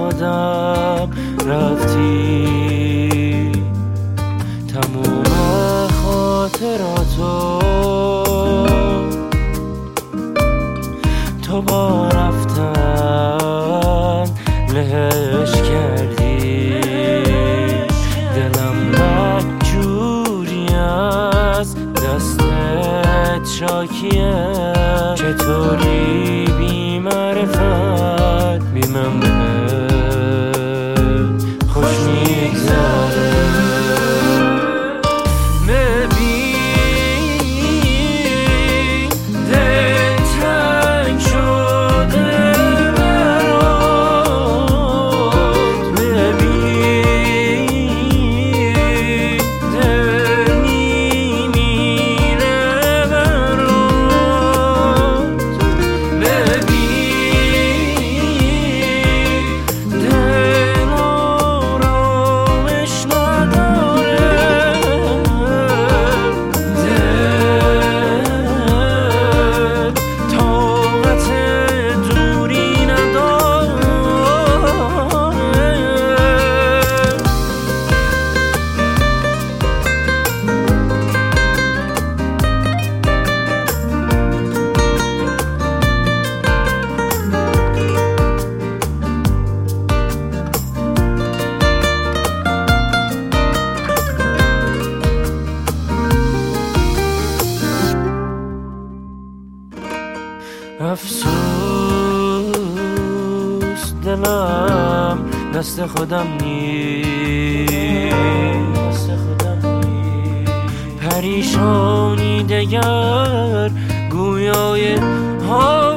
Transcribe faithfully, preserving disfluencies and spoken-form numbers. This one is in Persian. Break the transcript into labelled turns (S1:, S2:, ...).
S1: آدم رفتی، تموم خاطراتو تو با رفتن لهش کردی. دلم بدجوری از دستت شاکیه، چطوری بی معرفت بی منبعت خوش میگذره. ببین دل تنگ شده برات، ببین دل میمیره برات، ببین دل آرامش نداره، دل طاقت دوری نداره. افسوس دلم دست خودم نیست، پریشانی دگر گویای حال